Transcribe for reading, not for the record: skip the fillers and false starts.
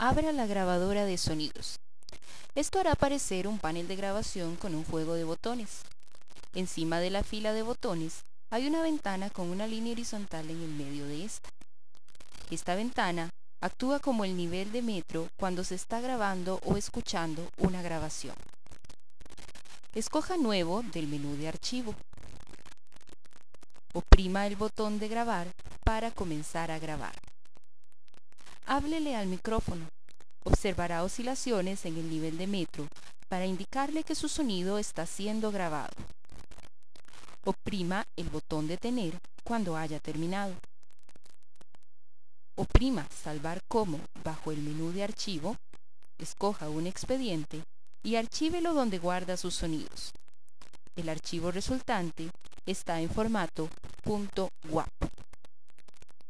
Abra la grabadora de sonidos. Esto hará aparecer un panel de grabación con un juego de botones. Encima de la fila de botones hay una ventana con una línea horizontal en el medio de esta. Esta ventana actúa como el nivel de metro cuando se está grabando o escuchando una grabación. Escoja Nuevo del menú de archivo. Oprima el botón de grabar para comenzar a grabar. Háblele al micrófono. Observará oscilaciones en el nivel de metro para indicarle que su sonido está siendo grabado. Oprima el botón Detener cuando haya terminado. Oprima Salvar como bajo el menú de archivo, escoja un expediente y archívelo donde guarda sus sonidos. El archivo resultante está en formato .wav.